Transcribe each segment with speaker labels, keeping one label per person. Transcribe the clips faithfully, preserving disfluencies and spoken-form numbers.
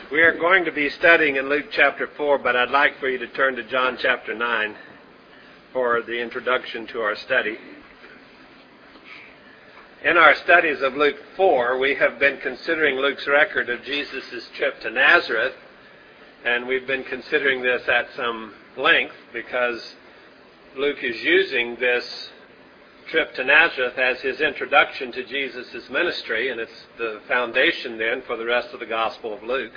Speaker 1: We are going to be studying in Luke chapter four, but I'd like for you to turn to John chapter nine for the introduction to our study. In our studies of Luke four, we have been considering Luke's record of Jesus' trip to Nazareth, and we've been considering this at some length because Luke is using this trip to Nazareth as his introduction to Jesus' ministry, and it's the foundation then for the rest of the Gospel of Luke,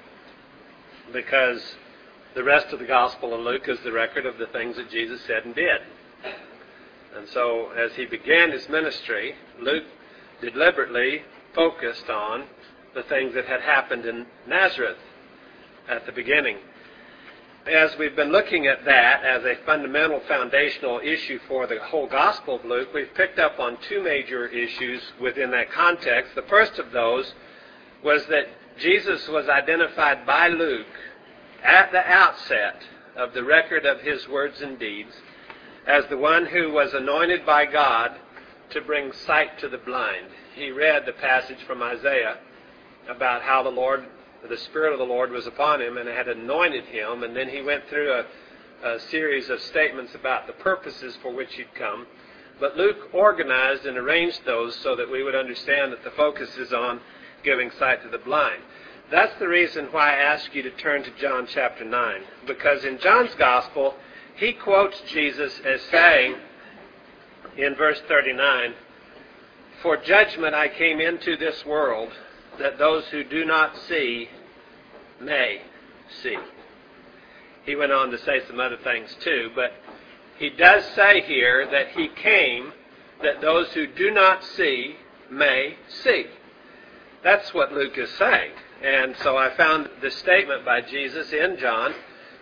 Speaker 1: because the rest of the Gospel of Luke is the record of the things that Jesus said and did. And so as he began his ministry, Luke deliberately focused on the things that had happened in Nazareth at the beginning. As we've been looking at that as a fundamental foundational issue for the whole Gospel of Luke, we've picked up on two major issues within that context. The first of those was that Jesus was identified by Luke at the outset of the record of his words and deeds as the one who was anointed by God to bring sight to the blind. He read the passage from Isaiah about how the Lord, the Spirit of the Lord was upon him and had anointed him, and then he went through a, a series of statements about the purposes for which he'd come. But Luke organized and arranged those so that we would understand that the focus is on giving sight to the blind. That's the reason why I ask you to turn to John chapter nine, because in John's Gospel, he quotes Jesus as saying in verse thirty-nine, "For judgment I came into this world, that those who do not see may see." He went on to say some other things too, but he does say here that he came that those who do not see may see. That's what Luke is saying. And so I found this statement by Jesus in John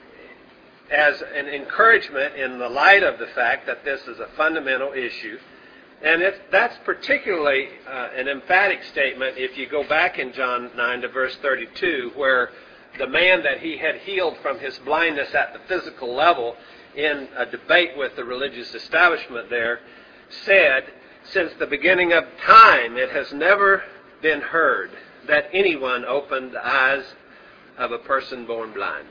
Speaker 1: as an encouragement in the light of the fact that this is a fundamental issue. And it, that's particularly uh, an emphatic statement if you go back in John nine to verse thirty-two, where the man that he had healed from his blindness at the physical level in a debate with the religious establishment there said, "Since the beginning of time it has never been heard that anyone opened the eyes of a person born blind."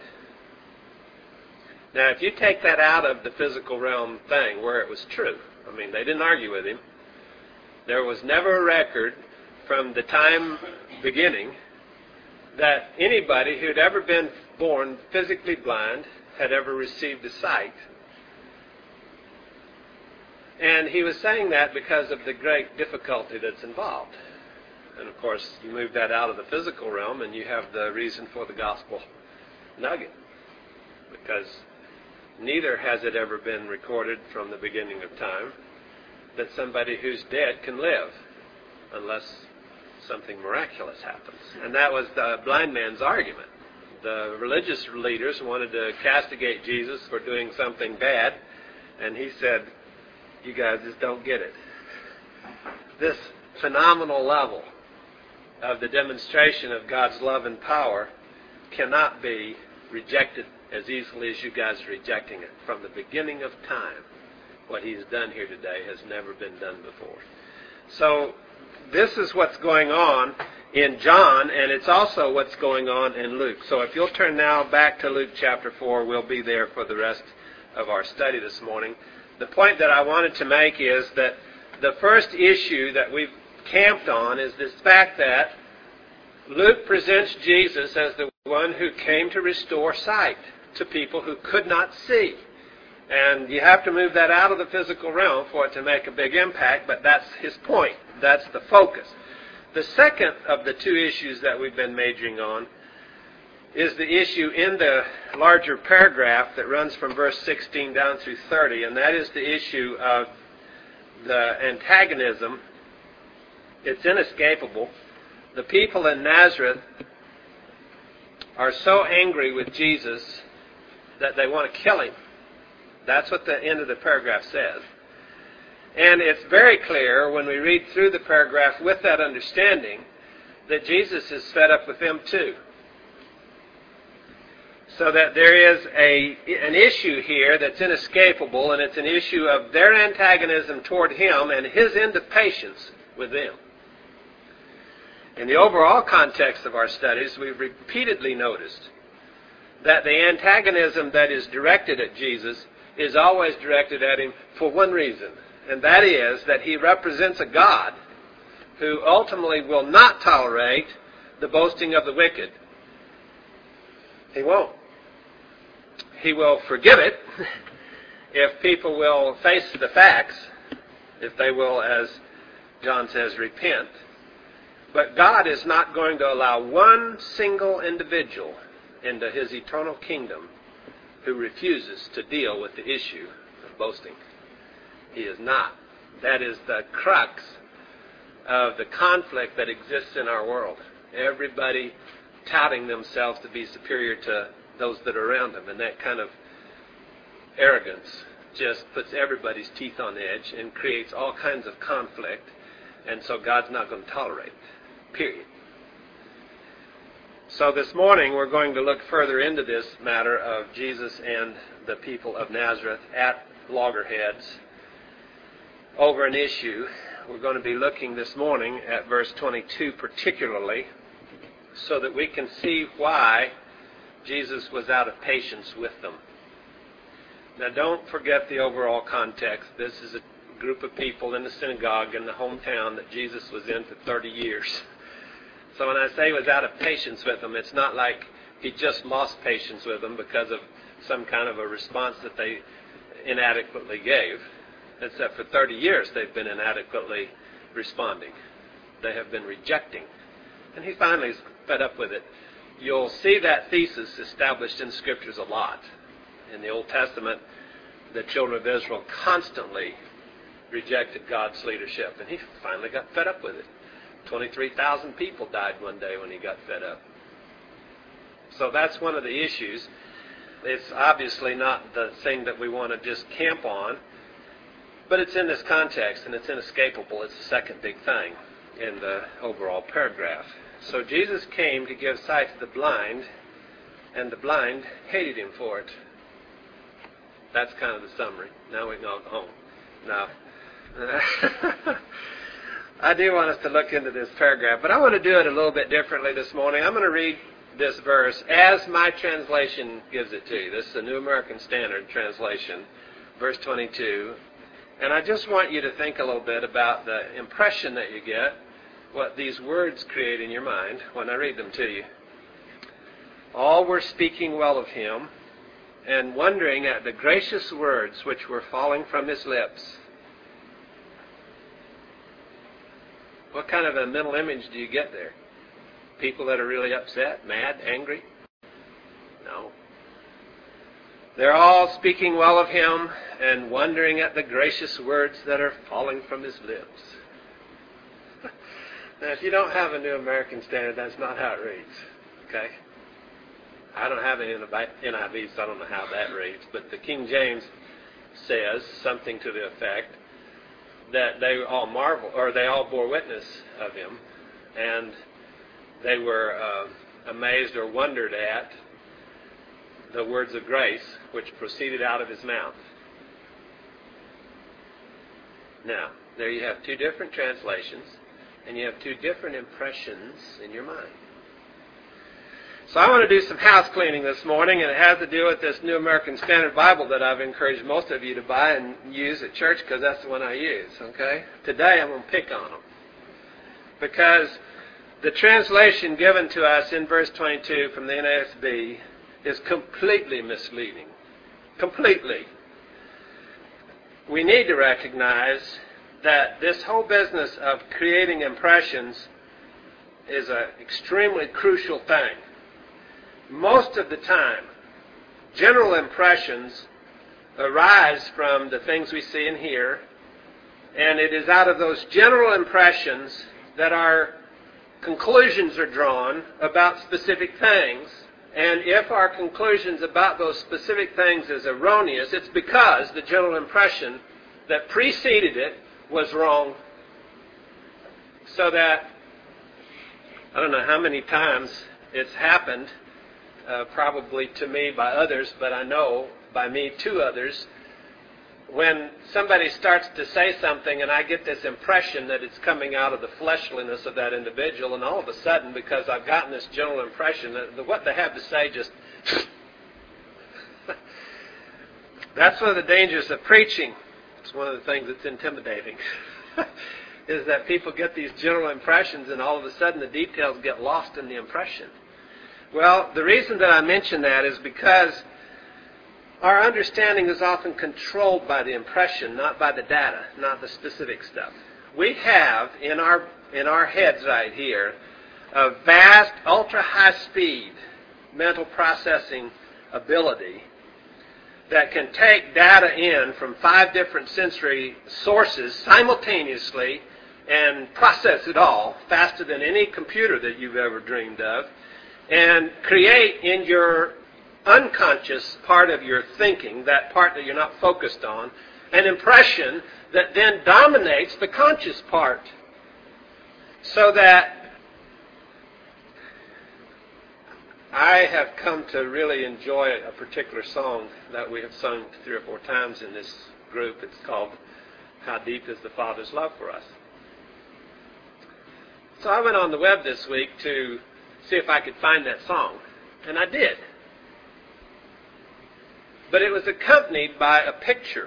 Speaker 1: Now, if you take that out of the physical realm thing, where it was true, I mean, they didn't argue with him. There was never a record from the time beginning that anybody who'd ever been born physically blind had ever received a sight. And he was saying that because of the great difficulty that's involved. And of course, you move that out of the physical realm and you have the reason for the gospel nugget. Because neither has it ever been recorded from the beginning of time that somebody who's dead can live unless something miraculous happens. And that was the blind man's argument. The religious leaders wanted to castigate Jesus for doing something bad, and he said, "You guys just don't get it. This phenomenal level of the demonstration of God's love and power cannot be rejected as easily as you guys are rejecting it. From the beginning of time, what he's done here today has never been done before." So this is what's going on in John, and it's also what's going on in Luke. So if you'll turn now back to Luke chapter four, we'll be there for the rest of our study this morning. The point that I wanted to make is that the first issue that we've camped on is this fact that Luke presents Jesus as the one who came to restore sight to people who could not see. And you have to move that out of the physical realm for it to make a big impact, but that's his point. That's the focus. The second of the two issues that we've been majoring on is the issue in the larger paragraph that runs from verse sixteen down through thirty, and that is the issue of the antagonism. It's inescapable. The people in Nazareth are so angry with Jesus that they want to kill him. That's what the end of the paragraph says. And it's very clear when we read through the paragraph with that understanding that Jesus is fed up with them too. So that there is a an issue here that's inescapable, and it's an issue of their antagonism toward him and his end of patience with them. In the overall context of our studies, we've repeatedly noticed that the antagonism that is directed at Jesus is always directed at him for one reason, and that is that he represents a God who ultimately will not tolerate the boasting of the wicked. He won't. He will forgive it if people will face the facts, if they will, as John says, repent. But God is not going to allow one single individual into his eternal kingdom who refuses to deal with the issue of boasting. He is not. That is the crux of the conflict that exists in our world. Everybody touting themselves to be superior to those that are around them. And that kind of arrogance just puts everybody's teeth on edge and creates all kinds of conflict. And so God's not going to tolerate it. Period. So this morning we're going to look further into this matter of Jesus and the people of Nazareth at loggerheads over an issue. We're going to be looking this morning at verse twenty-two particularly, so that we can see why Jesus was out of patience with them. Now don't forget the overall context. This is a group of people in the synagogue in the hometown that Jesus was in for thirty years. So when I say he was out of patience with them, it's not like he just lost patience with them because of some kind of a response that they inadequately gave. It's that for thirty years they've been inadequately responding. They have been rejecting. And he finally is fed up with it. You'll see that thesis established in the Scriptures a lot. In the Old Testament, the children of Israel constantly rejected God's leadership. And he finally got fed up with it. twenty-three thousand people died one day when he got fed up. So that's one of the issues. It's obviously not the thing that we want to just camp on, but it's in this context, and it's inescapable. It's the second big thing in the overall paragraph. So Jesus came to give sight to the blind, and the blind hated him for it. That's kind of the summary. Now we can all go home. Now, I do want us to look into this paragraph, but I want to do it a little bit differently this morning. I'm going to read this verse as my translation gives it to you. This is the New American Standard translation, verse twenty-two. And I just want you to think a little bit about the impression that you get, what these words create in your mind when I read them to you. All were speaking well of him and wondering at the gracious words which were falling from his lips. What kind of a mental image do you get there? People that are really upset, mad, angry? No. They're all speaking well of him and wondering at the gracious words that are falling from his lips. Now, if you don't have a New American Standard, that's not how it reads. Okay? I don't have an N I V, so I don't know how that reads. But the King James says something to the effect that they all marvel, or they all bore witness of him, and they were uh, amazed or wondered at the words of grace which proceeded out of his mouth. Now, there you have two different translations, and you have two different impressions in your mind. So I want to do some house cleaning this morning, and it has to do with this New American Standard Bible that I've encouraged most of you to buy and use at church because that's the one I use, okay? Today I'm going to pick on them because the translation given to us in verse twenty-two from the N A S B is completely misleading. Completely. We need to recognize that this whole business of creating impressions is an extremely crucial thing. Most of the time, general impressions arise from the things we see and hear, and it is out of those general impressions that our conclusions are drawn about specific things. And if our conclusions about those specific things is erroneous, it's because the general impression that preceded it was wrong. So that, I don't know how many times it's happened, uh, probably to me by others, but I know by me to others, when somebody starts to say something and I get this impression that it's coming out of the fleshliness of that individual, and all of a sudden, because I've gotten this general impression that what they have to say just... That's one of the dangers of preaching. It's one of the things that's intimidating, is that people get these general impressions and all of a sudden the details get lost in the impression. Well, the reason that I mention that is because our understanding is often controlled by the impression, not by the data, not the specific stuff. We have in our in our heads right here a vast, ultra-high speed mental processing ability that can take data in from five different sensory sources simultaneously and process it all faster than any computer that you've ever dreamed of, and create in your unconscious part of your thinking, that part that you're not focused on, an impression that then dominates the conscious part. So that I have come to really enjoy a particular song that we have sung three or four times in this group. It's called How Deep Is the Father's Love for Us. So I went on the web this week to see if I could find that song, and I did. But it was accompanied by a picture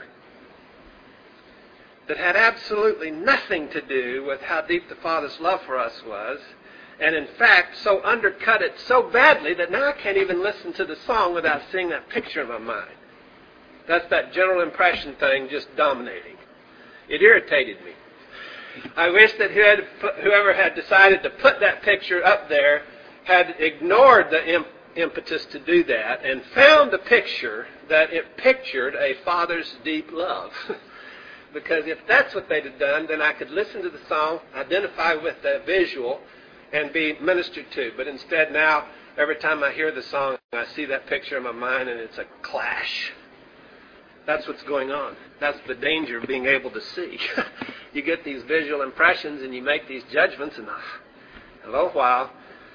Speaker 1: that had absolutely nothing to do with how deep the Father's love for us was, and in fact so undercut it so badly that now I can't even listen to the song without seeing that picture in my mind. That's that general impression thing just dominating. It irritated me. I wish that whoever had decided to put that picture up there had ignored the imp- impetus to do that and found a picture that it pictured a father's deep love. Because if that's what they'd have done, then I could listen to the song, identify with the visual, and be ministered to. But instead now, every time I hear the song, I see that picture in my mind and it's a clash. That's what's going on. That's the danger of being able to see. You get these visual impressions and you make these judgments, and a little while,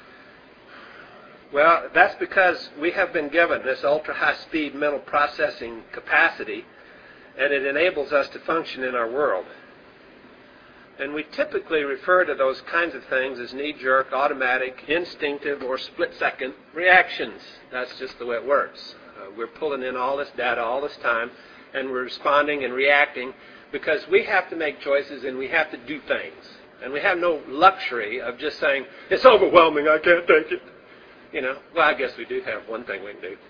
Speaker 1: well, that's because we have been given this ultra-high-speed mental processing capacity, and it enables us to function in our world. And we typically refer to those kinds of things as knee-jerk, automatic, instinctive, or split-second reactions. That's just the way it works. Uh, we're pulling in all this data all this time, and we're responding and reacting because we have to make choices and we have to do things. And we have no luxury of just saying, it's overwhelming, I can't take it. You know, well, I guess we do have one thing we can do.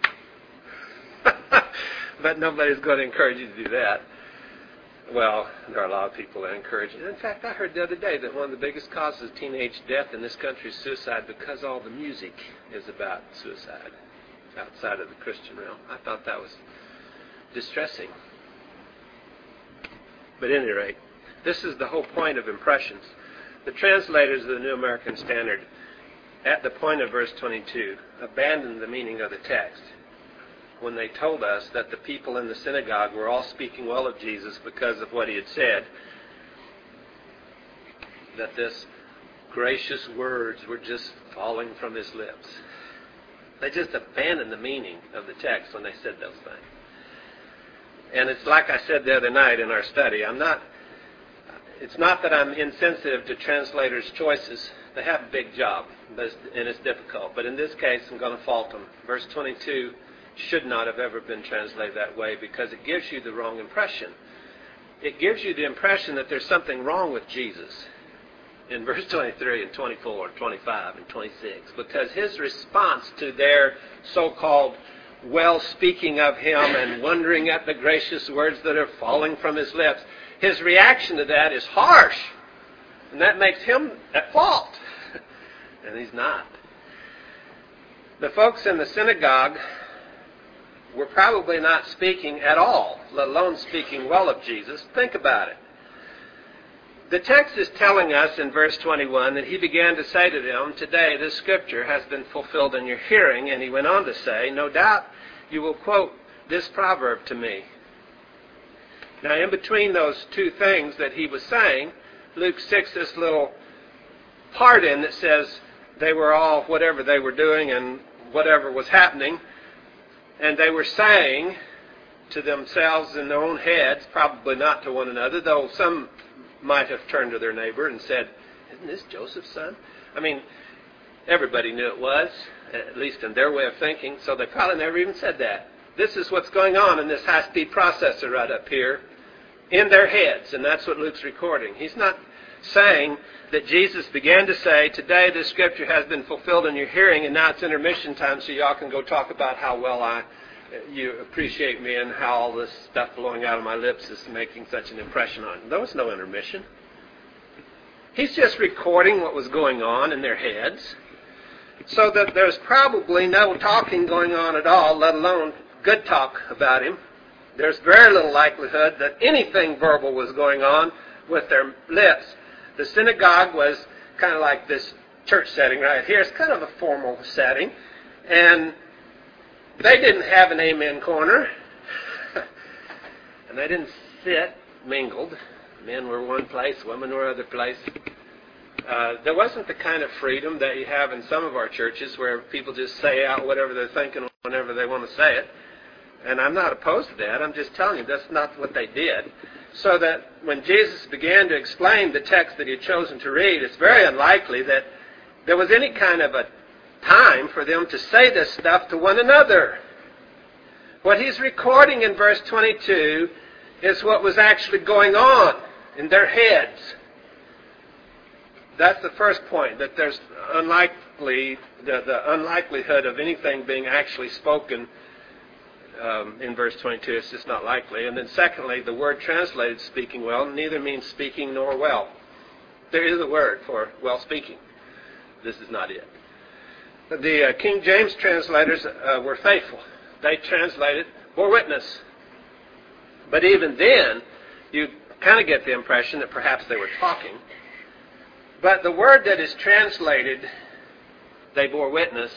Speaker 1: But nobody's going to encourage you to do that. Well, there are a lot of people that encourage you. In fact, I heard the other day that one of the biggest causes of teenage death in this country is suicide because all the music is about suicide outside of the Christian realm. I thought that was distressing. But at any rate, this is the whole point of impressions. The translators of the New American Standard, at the point of verse twenty-two, abandoned the meaning of the text when they told us that the people in the synagogue were all speaking well of Jesus because of what he had said, that this gracious words were just falling from his lips. They just abandoned the meaning of the text when they said those things. And it's like I said the other night in our study, I'm not, it's not that I'm insensitive to translators' choices. They have a big job, and it's difficult. But in this case, I'm going to fault them. Verse twenty-two should not have ever been translated that way because it gives you the wrong impression. It gives you the impression that there's something wrong with Jesus in verse twenty-three and twenty-four and twenty-five and twenty-six, because his response to their so-called well speaking of him and wondering at the gracious words that are falling from his lips, his reaction to that is harsh, and that makes him at fault. And he's not. The folks in the synagogue were probably not speaking at all, let alone speaking well of Jesus. Think about it. The text is telling us in verse twenty-one that he began to say to them, today this scripture has been fulfilled in your hearing. And he went on to say, no doubt you will quote this proverb to me. Now in between those two things that he was saying, Luke sticks this little part in that says they were all whatever they were doing and whatever was happening. And they were saying to themselves in their own heads, probably not to one another, though some might have turned to their neighbor and said, "Isn't this Joseph's son?" I mean, everybody knew it was, at least in their way of thinking, so they probably never even said that. This is what's going on in this high-speed processor right up here in their heads, and that's what Luke's recording. He's not saying that Jesus began to say, "Today this scripture has been fulfilled in your hearing, and now it's intermission time, so y'all can go talk about how well I you appreciate me and how all this stuff flowing out of my lips is making such an impression on you." There was no intermission. He's just recording what was going on in their heads, so that there's probably no talking going on at all, let alone good talk about him. There's very little likelihood that anything verbal was going on with their lips. The synagogue was kind of like this church setting right here. It's kind of a formal setting. And they didn't have an amen corner. And they didn't sit mingled. Men were one place, women were other place. Uh, there wasn't the kind of freedom that you have in some of our churches where people just say out whatever they're thinking whenever they want to say it. And I'm not opposed to that. I'm just telling you that's not what they did. So that when Jesus began to explain the text that he had chosen to read, it's very unlikely that there was any kind of a time for them to say this stuff to one another. What he's recording in verse twenty-two is what was actually going on in their heads. That's the first point, that there's unlikely the, the unlikelihood of anything being actually spoken um, in verse twenty-two. It's just not likely. And then secondly, the word translated speaking well neither means speaking nor well. There is a word for well speaking. This is not it. The uh, King James translators uh, were faithful. They translated, bore witness. But even then, you kind of get the impression that perhaps they were talking. But the word that is translated, they bore witness,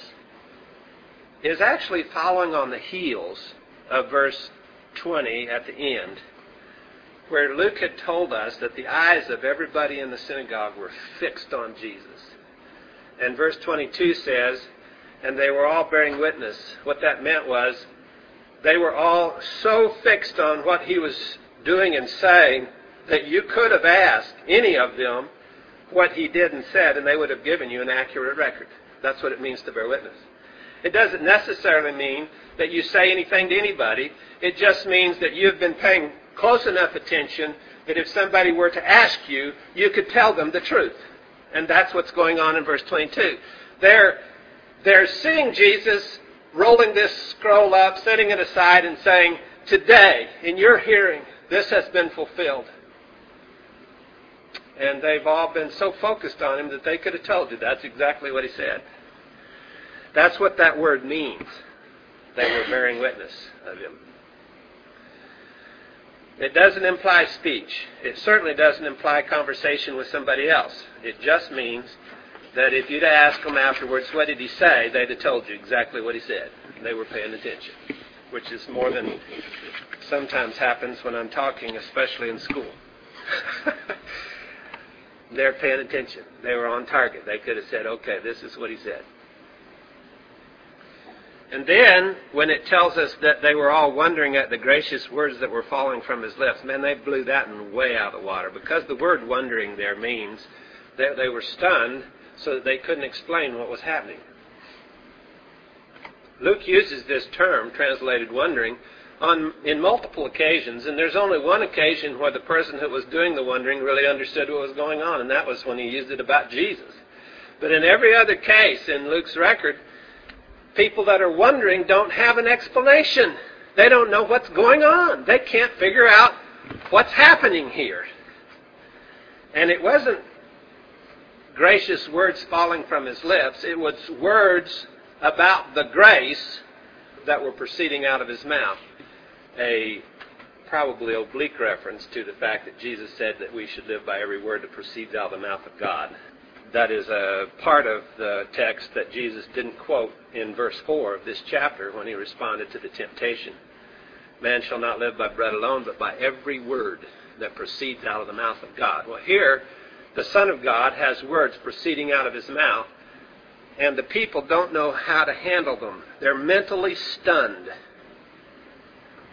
Speaker 1: is actually following on the heels of verse twenty at the end, where Luke had told us that the eyes of everybody in the synagogue were fixed on Jesus. And verse twenty-two says, and they were all bearing witness. What that meant was they were all so fixed on what he was doing and saying that you could have asked any of them what he did and said, and they would have given you an accurate record. That's what it means to bear witness. It doesn't necessarily mean that you say anything to anybody. It just means that you've been paying close enough attention that if somebody were to ask you, you could tell them the truth. And that's what's going on in verse twenty-two. They're, they're seeing Jesus rolling this scroll up, setting it aside, and saying, today, in your hearing, this has been fulfilled. And they've all been so focused on him that they could have told you that's exactly what he said. That's what that word means. They were bearing witness of him. It doesn't imply speech. It certainly doesn't imply conversation with somebody else. It just means that if you'd asked them afterwards, what did he say, they'd have told you exactly what he said. They were paying attention, which is more than sometimes happens when I'm talking, especially in school. They're paying attention. They were on target. They could have said, okay, this is what he said. And then, when it tells us that they were all wondering at the gracious words that were falling from his lips, man, they blew that one way out of the water. Because the word wondering there means that they were stunned so that they couldn't explain what was happening. Luke uses this term, translated wondering, on in multiple occasions, and there's only one occasion where the person who was doing the wondering really understood what was going on, and that was when he used it about Jesus. But in every other case in Luke's record, people that are wondering don't have an explanation. They don't know what's going on. They can't figure out what's happening here. And it wasn't gracious words falling from his lips. It was words about the grace that were proceeding out of his mouth. A probably oblique reference to the fact that Jesus said that we should live by every word that proceeds out of the mouth of God. That is a part of the text that Jesus didn't quote in verse four of this chapter when he responded to the temptation. Man shall not live by bread alone, but by every word that proceeds out of the mouth of God. Well, here, the Son of God has words proceeding out of his mouth, and the people don't know how to handle them. They're mentally stunned.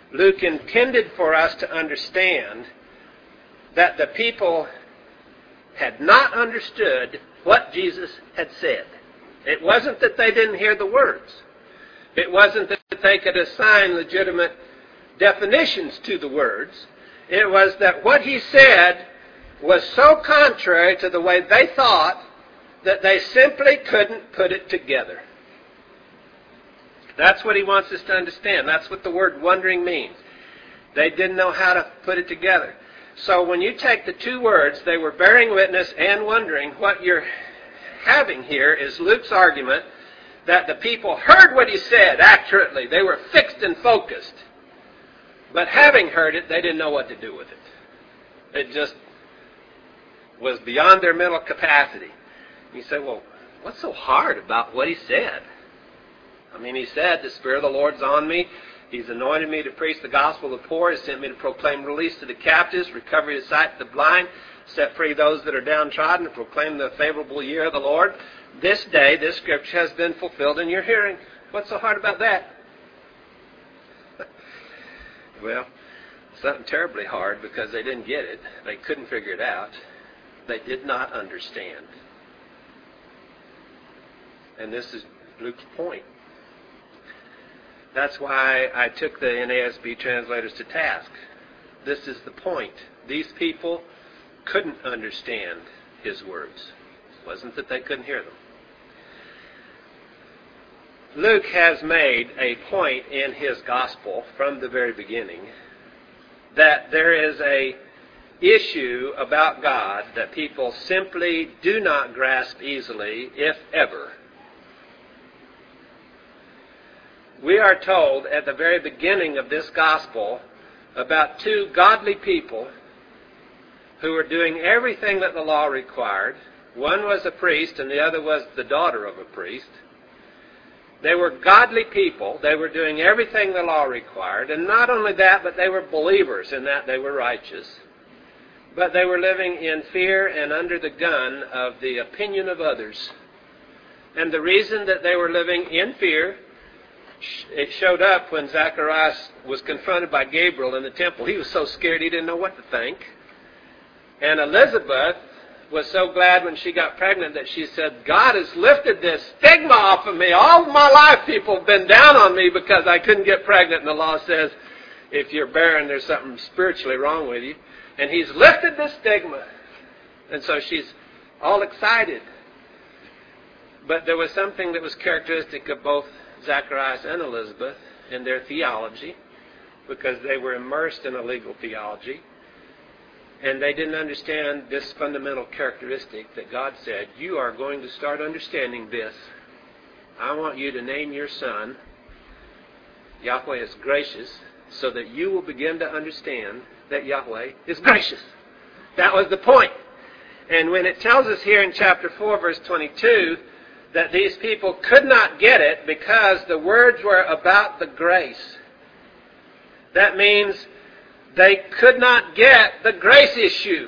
Speaker 1: Luke intended for us to understand that the people had not understood what Jesus had said. It wasn't that they didn't hear the words. It wasn't that they could assign legitimate definitions to the words. It was that what he said was so contrary to the way they thought that they simply couldn't put it together. That's what he wants us to understand. That's what the word wondering means. They didn't know how to put it together. So when you take the two words, they were bearing witness and wondering, what you're having here is Luke's argument that the people heard what he said accurately. They were fixed and focused. But having heard it, they didn't know what to do with it. It just was beyond their mental capacity. You say, well, what's so hard about what he said? I mean, he said, the Spirit of the Lord's on me. He's anointed me to preach the gospel to the poor. He sent me to proclaim release to the captives, recovery of sight to the blind, set free those that are downtrodden, and proclaim the favorable year of the Lord. This day, this scripture has been fulfilled in your hearing. What's so hard about that? Well, something terribly hard, because they didn't get it. They couldn't figure it out. They did not understand. And this is Luke's point. That's why I took the N A S B translators to task. This is the point. These people couldn't understand his words. It wasn't that they couldn't hear them. Luke has made a point in his gospel from the very beginning that there is a issue about God that people simply do not grasp easily, if ever. We are told at the very beginning of this gospel about two godly people who were doing everything that the law required. One was a priest and the other was the daughter of a priest. They were godly people. They were doing everything the law required. And not only that, but they were believers in that they were righteous. But they were living in fear and under the gun of the opinion of others. And the reason that they were living in fear, it showed up when Zacharias was confronted by Gabriel in the temple. He was so scared he didn't know what to think. And Elizabeth was so glad when she got pregnant that she said, God has lifted this stigma off of me. All my life people have been down on me because I couldn't get pregnant. And the law says if you're barren, there's something spiritually wrong with you. And he's lifted this stigma. And so she's all excited. But there was something that was characteristic of both Zacharias and Elizabeth in their theology, because they were immersed in a legal theology. And they didn't understand this fundamental characteristic that God said, you are going to start understanding this. I want you to name your son, Yahweh is gracious, so that you will begin to understand that Yahweh is gracious. That was the point. And when it tells us here in chapter four, verse twenty-two, that these people could not get it because the words were about the grace, that means they could not get the grace issue.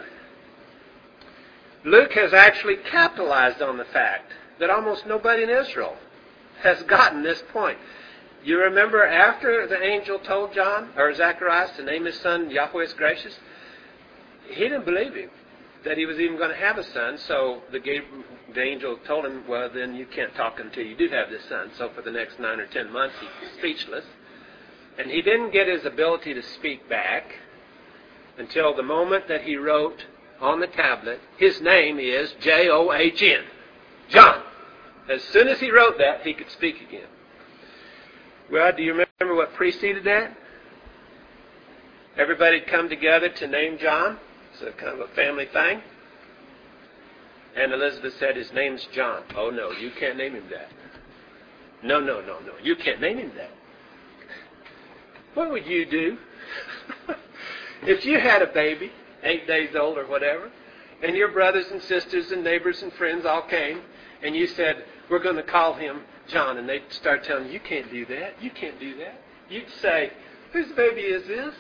Speaker 1: Luke has actually capitalized on the fact that almost nobody in Israel has gotten this point. You remember after the angel told John, or Zacharias, to name his son Yahweh is gracious, he didn't believe him that he was even going to have a son. So the, the angel told him, well, then you can't talk until you do have this son. So for the next nine or ten months, he was speechless. And he didn't get his ability to speak back until the moment that he wrote on the tablet, his name is J O H N, John. As soon as he wrote that, he could speak again. Well, do you remember what preceded that? Everybody had come together to name John. It's a kind of a family thing. And Elizabeth said, his name's John. Oh, no, you can't name him that. No, no, no, no, you can't name him that. What would you do if you had a baby, eight days old or whatever, and your brothers and sisters and neighbors and friends all came, and you said, we're going to call him John, and they'd start telling you, you can't do that, you can't do that. You'd say, whose baby is this?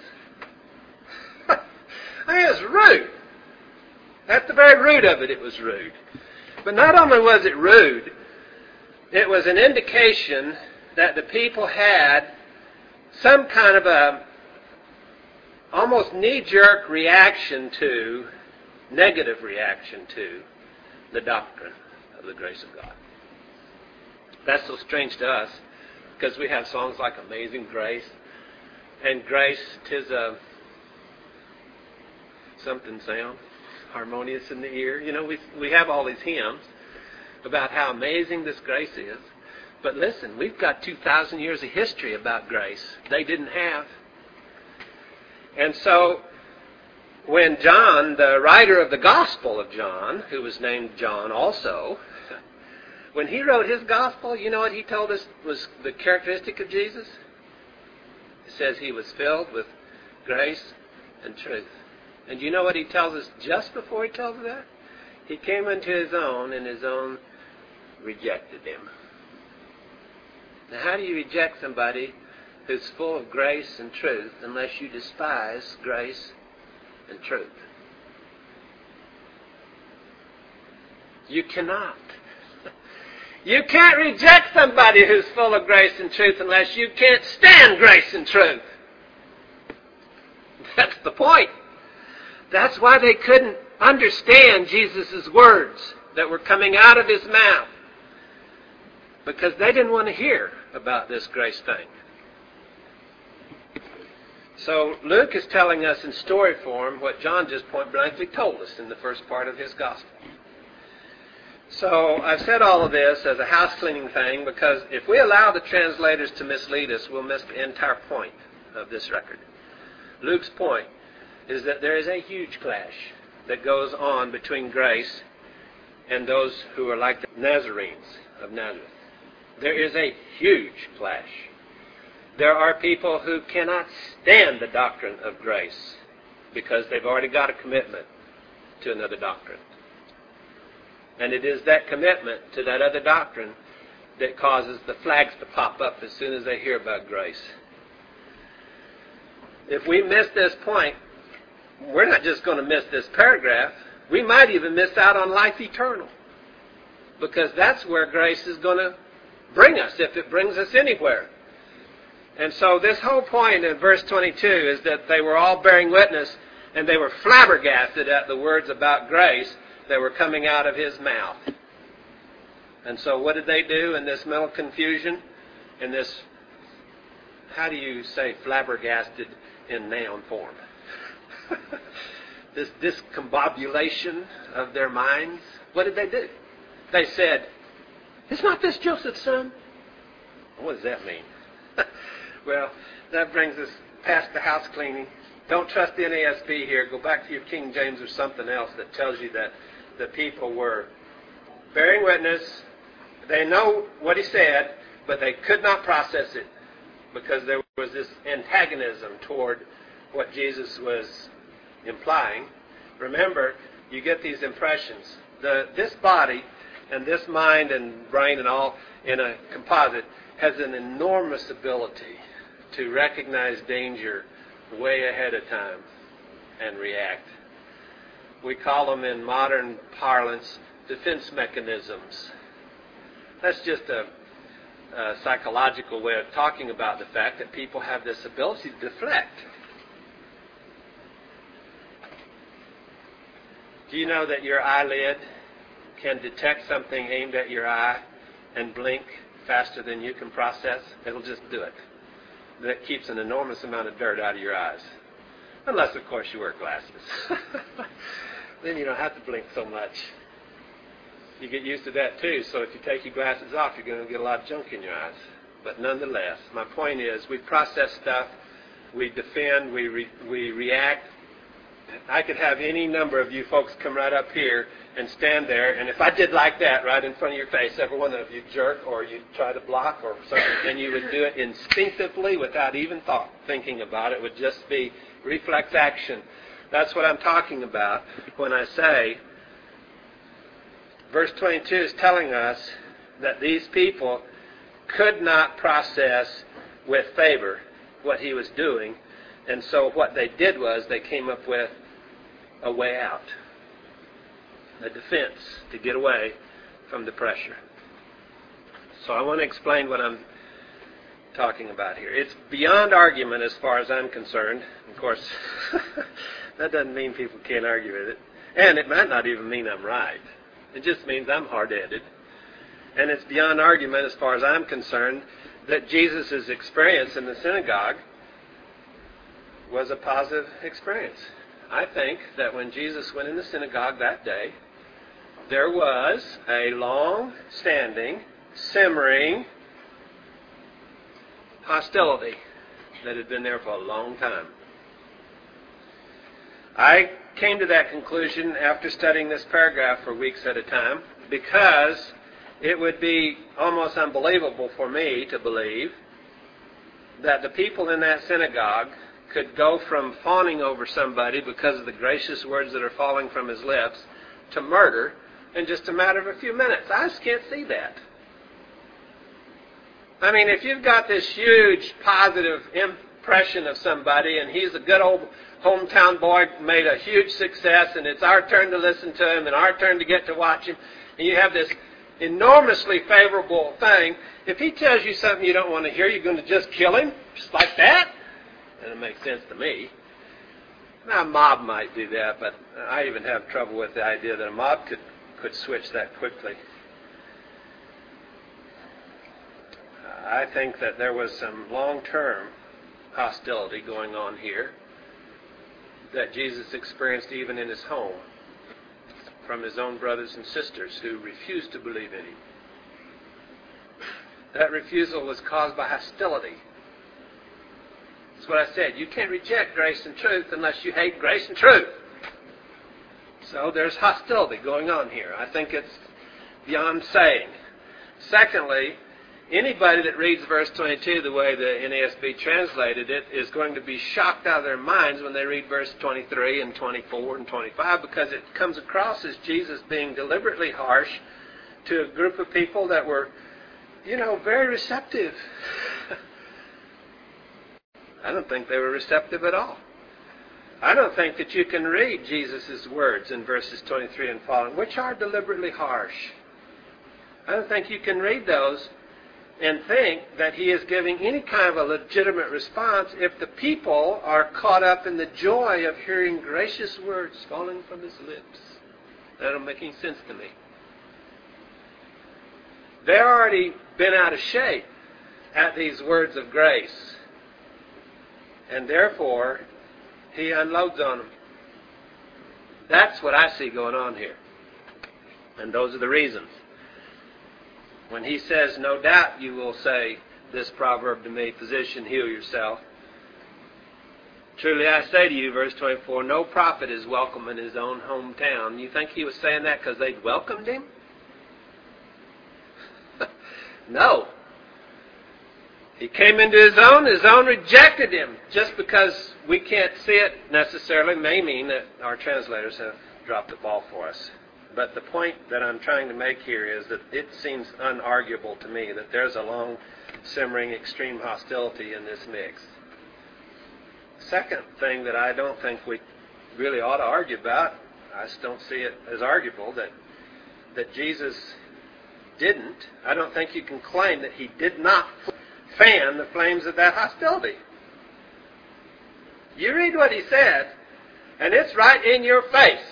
Speaker 1: I mean, it's rude. At the very root of it, it was rude. But not only was it rude, it was an indication that the people had some kind of a almost knee-jerk reaction to, negative reaction to, the doctrine of the grace of God. That's so strange to us, because we have songs like Amazing Grace, and grace, 'tis a something sound, harmonious in the ear. You know, we we have all these hymns about how amazing this grace is. But listen, we've got two thousand years of history about grace they didn't have. And so, when John, the writer of the Gospel of John, who was named John also, when he wrote his Gospel, you know what he told us was the characteristic of Jesus? It says he was filled with grace and truth. And you know what he tells us just before he tells us that? He came unto his own, and his own rejected him. Now, how do you reject somebody who's full of grace and truth unless you despise grace and truth? You cannot. You can't reject somebody who's full of grace and truth unless you can't stand grace and truth. That's the point. That's why they couldn't understand Jesus' words that were coming out of his mouth. Because they didn't want to hear about this grace thing. So Luke is telling us in story form what John just point blankly told us in the first part of his gospel. So I've said all of this as a house cleaning thing because if we allow the translators to mislead us, we'll miss the entire point of this record. Luke's point is that there is a huge clash that goes on between grace and those who are like the Nazarenes of Nazareth. There is a huge clash. There are people who cannot stand the doctrine of grace because they've already got a commitment to another doctrine. And it is that commitment to that other doctrine that causes the flags to pop up as soon as they hear about grace. If we miss this point, we're not just going to miss this paragraph. We might even miss out on life eternal. Because that's where grace is going to bring us, if it brings us anywhere. And so this whole point in verse twenty-two is that they were all bearing witness and they were flabbergasted at the words about grace that were coming out of his mouth. And so what did they do in this mental confusion? In this, how do you say flabbergasted in noun form? This discombobulation of their minds. What did they do? They said, "Is not this Joseph's son?" What does that mean? Well, that brings us past the house cleaning. Don't trust the N A S B here. Go back to your King James or something else that tells you that the people were bearing witness. They know what he said, but they could not process it because there was this antagonism toward what Jesus was implying. Remember, you get these impressions. The, this body and this mind and brain and all in a composite has an enormous ability to recognize danger way ahead of time and react. We call them in modern parlance defense mechanisms. That's just a, a psychological way of talking about the fact that people have this ability to deflect. Do you know that your eyelid can detect something aimed at your eye and blink faster than you can process? It'll just do it. That keeps an enormous amount of dirt out of your eyes. Unless, of course, you wear glasses. Then you don't have to blink so much. You get used to that too, so if you take your glasses off, you're going to get a lot of junk in your eyes. But nonetheless, my point is, we process stuff, we defend, we re- we react. I could have any number of you folks come right up here and stand there, and if I did like that right in front of your face, every one of you jerk or you try to block or something, and you would do it instinctively without even thought, thinking about it. It would just be reflex action. That's what I'm talking about when I say verse twenty-two is telling us that these people could not process with favor what he was doing, and so what they did was they came up with a way out, a defense to get away from the pressure. So I want to explain what I'm talking about here. It's beyond argument as far as I'm concerned. Of course, that doesn't mean people can't argue with it. And it might not even mean I'm right. It just means I'm hard-headed. And it's beyond argument as far as I'm concerned that Jesus' experience in the synagogue was a positive experience. I think that when Jesus went in the synagogue that day, there was a long-standing, simmering hostility that had been there for a long time. I came to that conclusion after studying this paragraph for weeks at a time because it would be almost unbelievable for me to believe that the people in that synagogue could go from fawning over somebody because of the gracious words that are falling from his lips to murder in just a matter of a few minutes. I just can't see that. I mean, if you've got this huge positive impression of somebody and he's a good old hometown boy, made a huge success, and it's our turn to listen to him and our turn to get to watch him, and you have this enormously favorable thing, if he tells you something you don't want to hear, you're going to just kill him? Just like that? And it makes sense to me. Now, a mob might do that, but I even have trouble with the idea that a mob could, could switch that quickly. I think that there was some long-term hostility going on here that Jesus experienced even in his home from his own brothers and sisters who refused to believe in him. That refusal was caused by hostility. That's what I said. You can't reject grace and truth unless you hate grace and truth. So there's hostility going on here. I think it's beyond saying. Secondly, anybody that reads verse twenty-two the way the N A S B translated it is going to be shocked out of their minds when they read verse twenty-three and twenty-four and twenty-five, because it comes across as Jesus being deliberately harsh to a group of people that were, you know, very receptive. I don't think they were receptive at all. I don't think that you can read Jesus' words in verses twenty-three and following, which are deliberately harsh. I don't think you can read those and think that he is giving any kind of a legitimate response if the people are caught up in the joy of hearing gracious words falling from his lips. That don't make any sense to me. They've already been out of shape at these words of grace. And therefore, he unloads on them. That's what I see going on here. And those are the reasons. When he says, no doubt you will say this proverb to me, physician, heal yourself. Truly I say to you, verse twenty-four, no prophet is welcome in his own hometown. You think he was saying that because they'd welcomed him? No. He came into his own, his own rejected him. Just because we can't see it necessarily may mean that our translators have dropped the ball for us. But the point that I'm trying to make here is that it seems unarguable to me that there's a long, simmering, extreme hostility in this mix. Second thing that I don't think we really ought to argue about, I just don't see it as arguable, that that Jesus didn't, I don't think you can claim that he did not fan the flames of that hostility. You read what he said, and it's right in your face.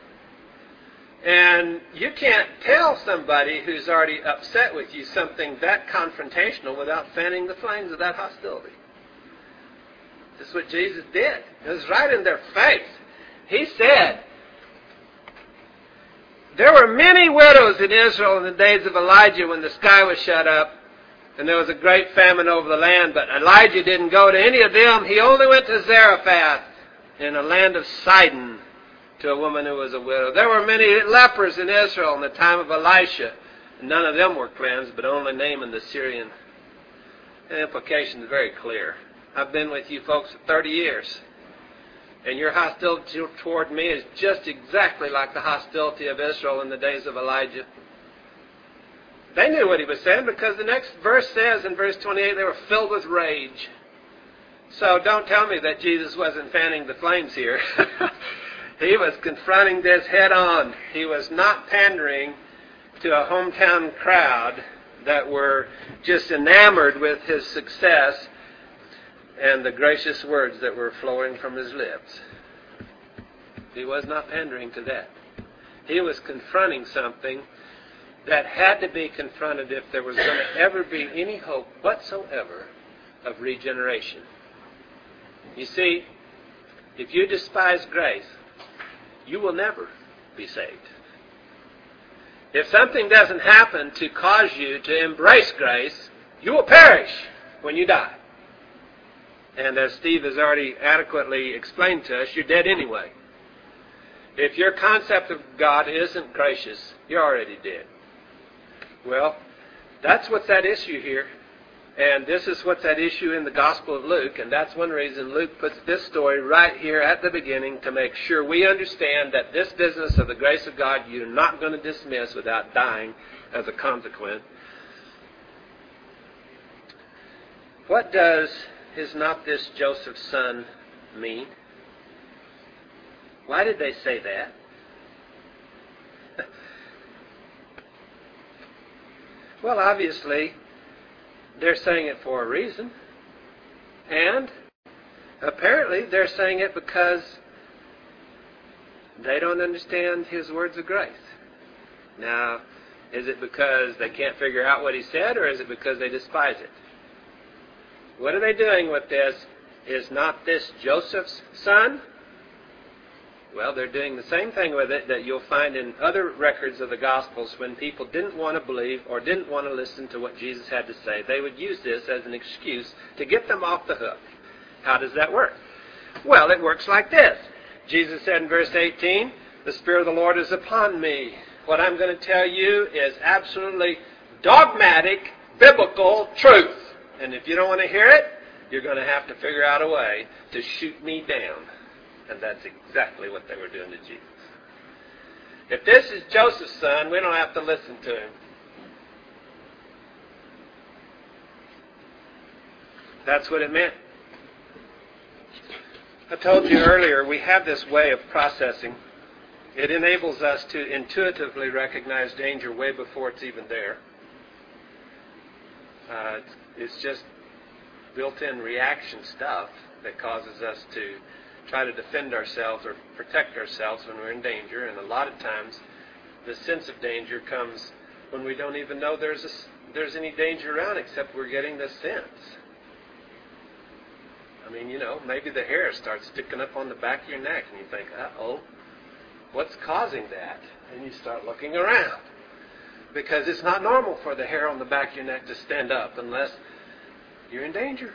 Speaker 1: And you can't tell somebody who's already upset with you something that confrontational without fanning the flames of that hostility. This is what Jesus did. It was right in their face. He said, there were many widows in Israel in the days of Elijah when the sky was shut up and there was a great famine over the land, but Elijah didn't go to any of them. He only went to Zarephath in a land of Sidon to a woman who was a widow. There were many lepers in Israel in the time of Elisha. None of them were cleansed, but only Naaman the Syrian. The implication is very clear. I've been with you folks for thirty years, and your hostility toward me is just exactly like the hostility of Israel in the days of Elijah. They knew what he was saying because the next verse says in verse twenty-eight, they were filled with rage. So don't tell me that Jesus wasn't fanning the flames here. He was confronting this head on. He was not pandering to a hometown crowd that were just enamored with his success and the gracious words that were flowing from his lips. He was not pandering to that. He was confronting something that had to be confronted if there was going to ever be any hope whatsoever of regeneration. You see, if you despise grace, you will never be saved. If something doesn't happen to cause you to embrace grace, you will perish when you die. And as Steve has already adequately explained to us, you're dead anyway. If your concept of God isn't gracious, you're already dead. Well, that's what's at issue here. And this is what's at issue in the Gospel of Luke. And that's one reason Luke puts this story right here at the beginning, to make sure we understand that this business of the grace of God you're not going to dismiss without dying as a consequence. What does "is not this Joseph's son" mean? Why did they say that? Well, obviously, they're saying it for a reason. And apparently they're saying it because they don't understand his words of grace. Now, is it because they can't figure out what he said, or is it because they despise it? What are they doing with this? "Is not this Joseph's son?" Well, they're doing the same thing with it that you'll find in other records of the Gospels. When people didn't want to believe or didn't want to listen to what Jesus had to say, they would use this as an excuse to get them off the hook. How does that work? Well, it works like this. Jesus said in verse eighteen, "The Spirit of the Lord is upon me." What I'm going to tell you is absolutely dogmatic, biblical truth. And if you don't want to hear it, you're going to have to figure out a way to shoot me down. And that's exactly what they were doing to Jesus. If this is Joseph's son, we don't have to listen to him. That's what it meant. I told you earlier, we have this way of processing. It enables us to intuitively recognize danger way before it's even there. Uh, it's, it's just built-in reaction stuff that causes us to try to defend ourselves or protect ourselves when we're in danger. And a lot of times, the sense of danger comes when we don't even know there's a, there's any danger around, except we're getting the sense. I mean, you know, maybe the hair starts sticking up on the back of your neck, and you think, uh-oh, what's causing that? And you start looking around, because it's not normal for the hair on the back of your neck to stand up unless you're in danger.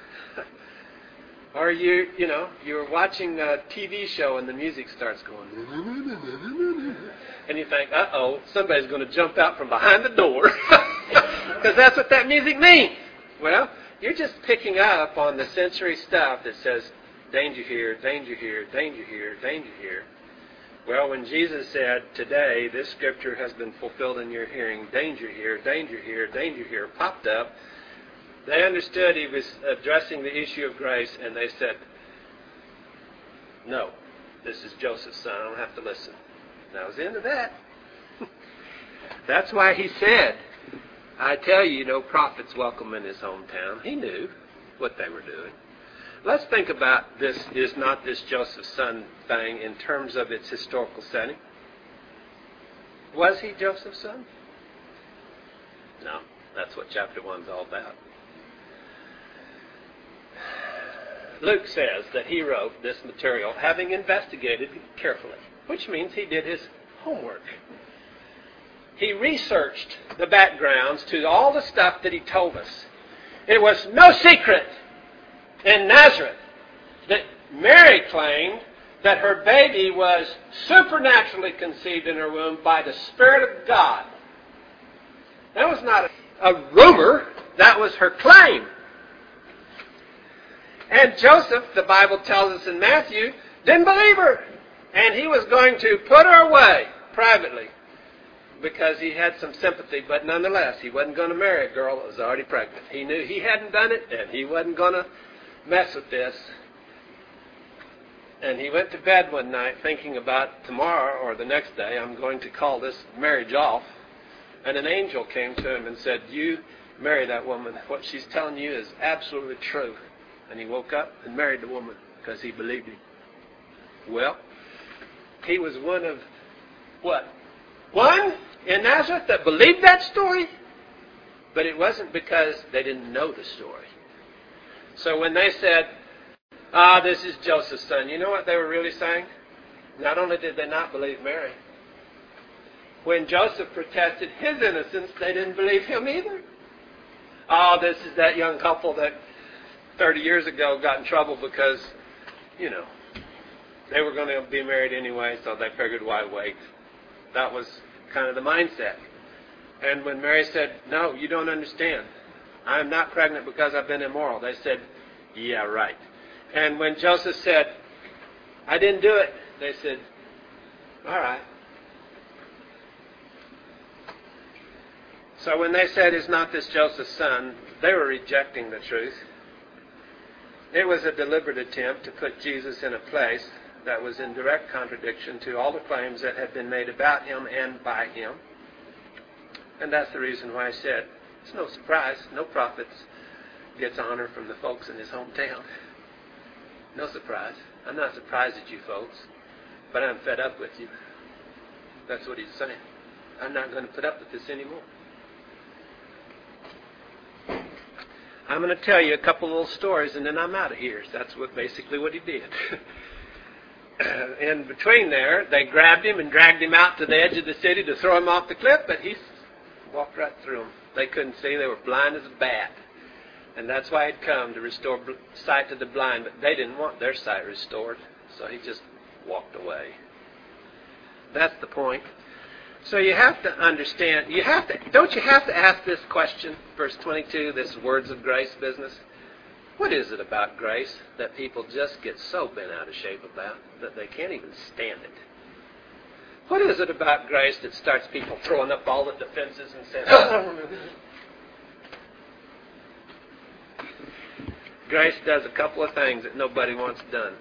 Speaker 1: Or you, you know, you're watching a T V show and the music starts going, and you think, uh-oh, somebody's going to jump out from behind the door, because that's what that music means. Well, you're just picking up on the sensory stuff that says, danger here, danger here, danger here, danger here. Well, when Jesus said, "Today, this scripture has been fulfilled in your hearing," danger here, danger here, danger here, popped up. They understood he was addressing the issue of grace, and they said, "No, this is Joseph's son. I don't have to listen." That was the end of that. That's why he said, "I tell you, no prophet's welcome in his hometown." He knew what they were doing. Let's think about this "is not this Joseph's son" thing in terms of its historical setting. Was he Joseph's son? No, that's what chapter one's all about. Luke says that he wrote this material having investigated carefully, which means he did his homework. He researched the backgrounds to all the stuff that he told us. It was no secret in Nazareth that Mary claimed that her baby was supernaturally conceived in her womb by the Spirit of God. That was not a, a rumor. That was her claim. And Joseph, the Bible tells us in Matthew, didn't believe her. And he was going to put her away privately because he had some sympathy. But nonetheless, he wasn't going to marry a girl that was already pregnant. He knew he hadn't done it, and he wasn't going to mess with this. And he went to bed one night thinking about tomorrow or the next day, I'm going to call this marriage off. And an angel came to him and said, you marry that woman. What she's telling you is absolutely true. And he woke up and married the woman because he believed him. Well, he was one of, what? One in Nazareth that believed that story? But it wasn't because they didn't know the story. So when they said, ah, this is Joseph's son, you know what they were really saying? Not only did they not believe Mary, when Joseph protested his innocence, they didn't believe him either. Oh, this is that young couple that thirty years ago got in trouble because, you know, they were going to be married anyway, so they figured, why wait? That was kind of the mindset. And when Mary said, no, you don't understand. I'm not pregnant because I've been immoral. They said, yeah, right. And when Joseph said, I didn't do it, they said, all right. So when they said, is not this Joseph's son, they were rejecting the truth. It was a deliberate attempt to put Jesus in a place that was in direct contradiction to all the claims that had been made about him and by him. And that's the reason why I said, it's no surprise, no prophet gets honor from the folks in his hometown. No surprise. I'm not surprised at you folks, but I'm fed up with you. That's what he's saying. I'm not going to put up with this anymore. I'm going to tell you a couple little stories and then I'm out of here. That's what basically what he did. In between there, they grabbed him and dragged him out to the edge of the city to throw him off the cliff, but he walked right through them. They couldn't see. They were blind as a bat. And that's why he'd come, to restore sight to the blind. But they didn't want their sight restored, so he just walked away. That's the point. So you have to understand, you have to, don't you have to ask this question, verse twenty-two, this words of grace business? What is it about grace that people just get so bent out of shape about that they can't even stand it? What is it about grace that starts people throwing up all the defenses and saying, oh. Grace does a couple of things that nobody wants done.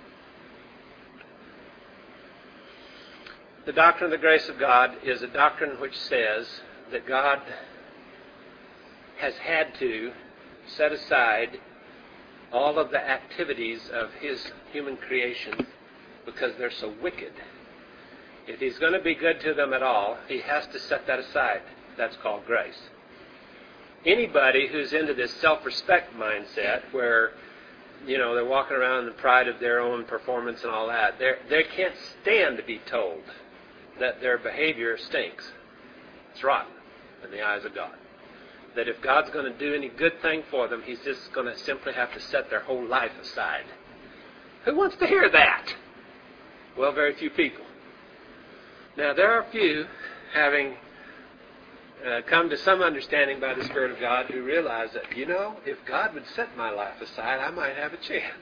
Speaker 1: The doctrine of the grace of God is a doctrine which says that God has had to set aside all of the activities of his human creation because they're so wicked. If he's going to be good to them at all, he has to set that aside. That's called grace. Anybody who's into this self-respect mindset where, you know, they're walking around in the pride of their own performance and all that, they they can't stand to be told that their behavior stinks. It's rotten in the eyes of God. That if God's going to do any good thing for them, he's just going to simply have to set their whole life aside. Who wants to hear that? Well, very few people. Now, there are a few, having uh, come to some understanding by the Spirit of God, who realize that, you know, if God would set my life aside, I might have a chance.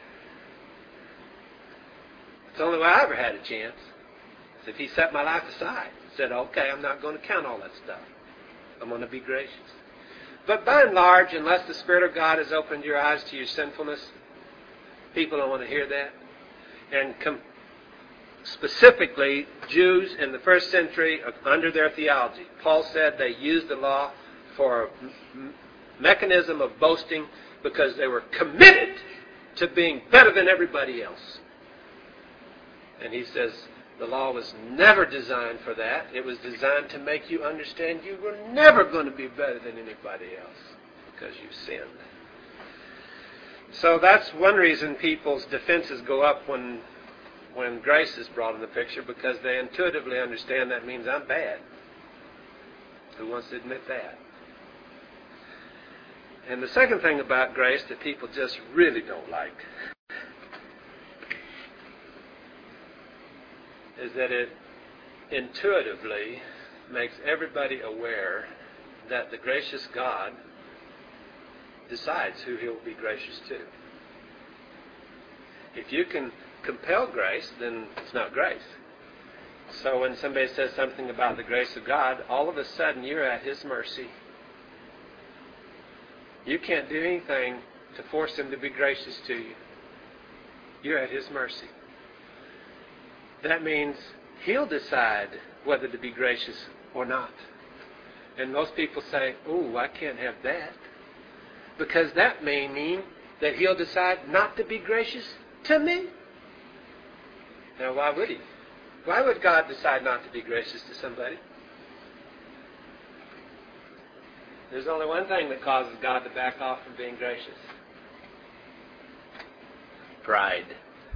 Speaker 1: It's the only way I ever had a chance. Is if he set my life aside. Said, okay, I'm not going to count all that stuff. I'm going to be gracious. But by and large, unless the Spirit of God has opened your eyes to your sinfulness, people don't want to hear that. And com- specifically, Jews in the first century, under their theology, Paul said they used the law for a m- mechanism of boasting because they were committed to being better than everybody else. And he says, the law was never designed for that. It was designed to make you understand you were never going to be better than anybody else because you sinned. So that's one reason people's defenses go up when when grace is brought in the picture, because they intuitively understand that means I'm bad. Who wants to admit that? And the second thing about grace that people just really don't like is that it intuitively makes everybody aware that the gracious God decides who he'll be gracious to. If you can compel grace, then it's not grace. So when somebody says something about the grace of God, all of a sudden you're at his mercy. You can't do anything to force him to be gracious to you. You're at his mercy. That means he'll decide whether to be gracious or not. And most people say, oh, I can't have that. Because that may mean that he'll decide not to be gracious to me. Now, why would he? Why would God decide not to be gracious to somebody? There's only one thing that causes God to back off from being gracious. Pride.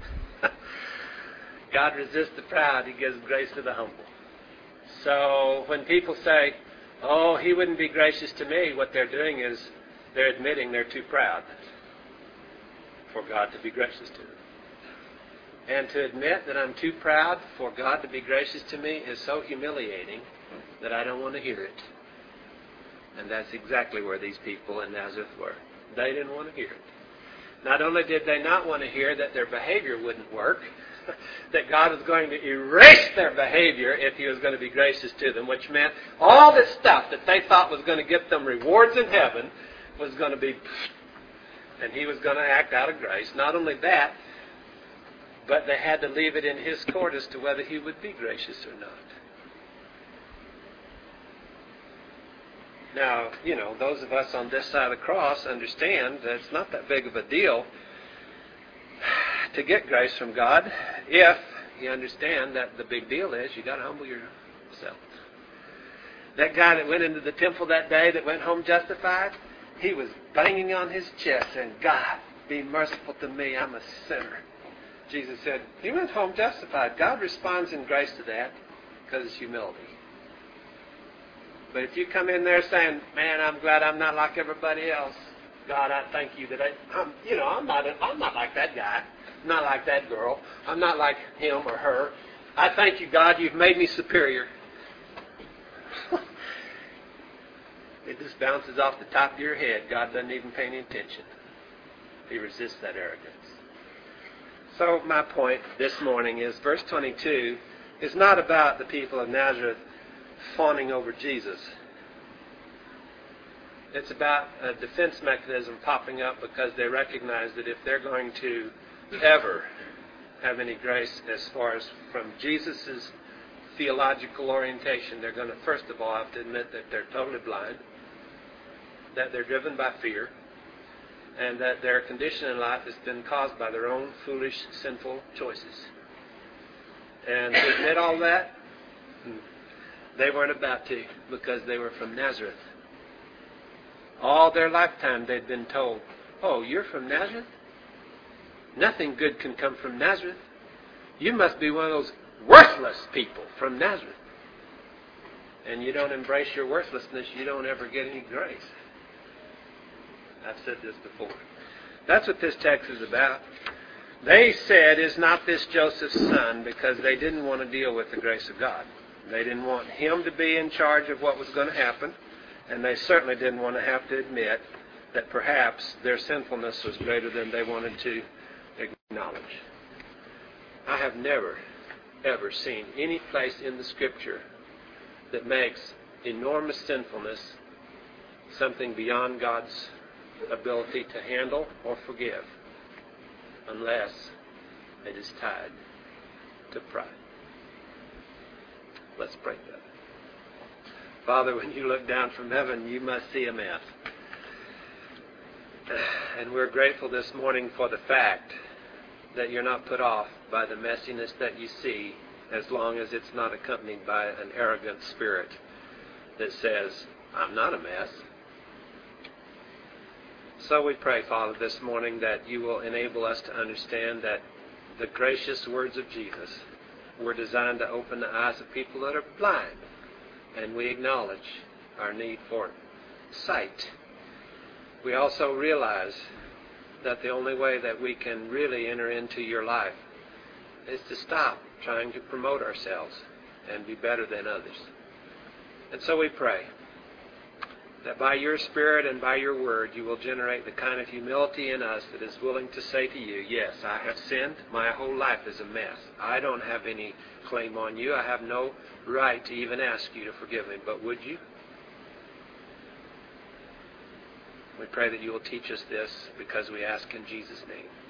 Speaker 1: God resists the proud. He gives grace to the humble. So when people say, oh, he wouldn't be gracious to me, what they're doing is they're admitting they're too proud for God to be gracious to them. And to admit that I'm too proud for God to be gracious to me is so humiliating that I don't want to hear it. And that's exactly where these people in Nazareth were. They didn't want to hear it. Not only did they not want to hear that their behavior wouldn't work, that God was going to erase their behavior if he was going to be gracious to them, which meant all this stuff that they thought was going to get them rewards in heaven was going to be, and he was going to act out of grace. Not only that, but they had to leave it in his court as to whether he would be gracious or not. Now, you know, those of us on this side of the cross understand that it's not that big of a deal to get grace from God if you understand that the big deal is you got to humble yourself. That guy that went into the temple that day that went home justified, he was banging on his chest saying, God, be merciful to me, I'm a sinner. Jesus said, he went home justified. God responds in grace to that because it's humility. But if you come in there saying, man, I'm glad I'm not like everybody else. God, I thank you that I, I'm, you know, I'm not, I'm not like that guy. I'm not like that girl. I'm not like him or her. I thank you, God, you've made me superior. It just bounces off the top of your head. God doesn't even pay any attention. He resists that arrogance. So my point this morning is verse twenty-two is not about the people of Nazareth fawning over Jesus. It's about a defense mechanism popping up because they recognize that if they're going to ever have any grace as far as from Jesus' theological orientation, they're going to first of all have to admit that they're totally blind, that they're driven by fear, and that their condition in life has been caused by their own foolish, sinful choices. And to admit all that, they weren't about to, because they were from Nazareth. All their lifetime they'd been told, oh, you're from Nazareth? Nothing good can come from Nazareth. You must be one of those worthless people from Nazareth. And you don't embrace your worthlessness, you don't ever get any grace. I've said this before. That's what this text is about. They said, is not this Joseph's son? Because they didn't want to deal with the grace of God. They didn't want him to be in charge of what was going to happen. And they certainly didn't want to have to admit that perhaps their sinfulness was greater than they wanted to acknowledge. I have never, ever seen any place in the Scripture that makes enormous sinfulness something beyond God's ability to handle or forgive, unless it is tied to pride. Let's pray together. Father, when you look down from heaven, you must see a mess. And we're grateful this morning for the fact that you're not put off by the messiness that you see, as long as it's not accompanied by an arrogant spirit that says, I'm not a mess. So we pray, Father, this morning that you will enable us to understand that the gracious words of Jesus were designed to open the eyes of people that are blind. And we acknowledge our need for sight. We also realize that the only way that we can really enter into your life is to stop trying to promote ourselves and be better than others. And so we pray that by your Spirit and by your word you will generate the kind of humility in us that is willing to say to you, yes, I have sinned. My whole life is a mess. I don't have any claim on you. I have no right to even ask you to forgive me. But would you? We pray that you will teach us this because we ask in Jesus' name.